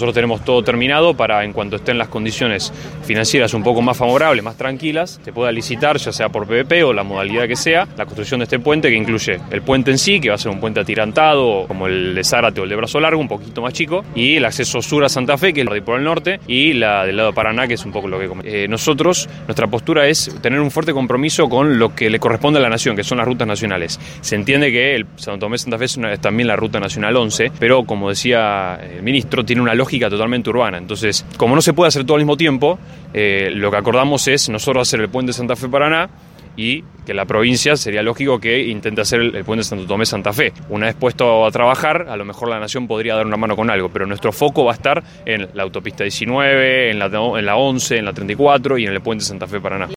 Nosotros tenemos todo terminado para, en cuanto estén las condiciones financieras un poco más favorables, más tranquilas, se pueda licitar, ya sea por PPP o la modalidad que sea, la construcción de este puente, que incluye el puente en sí, que va a ser un puente atirantado como el de Zárate o el de Brazo Largo, un poquito más chico, y el acceso sur a Santa Fe, que es por el norte, y la del lado de Paraná, que es un poco lo que nosotros, nuestra postura es tener un fuerte compromiso con lo que le corresponde a la nación, que son las rutas nacionales. Se entiende que el Santo Tomé-Santa Fe es también la ruta nacional 11, pero como decía el ministro, tiene una lógica totalmente urbana. Entonces, como no se puede hacer todo al mismo tiempo, lo que acordamos es nosotros hacer el puente Santa Fe-Paraná, y que la provincia sería lógico que intente hacer el puente Santo Tomé-Santa Fe. Una vez puesto a trabajar, a lo mejor la nación podría dar una mano con algo, pero nuestro foco va a estar en la autopista 19, en la 11, en la 34 y en el puente Santa Fe-Paraná.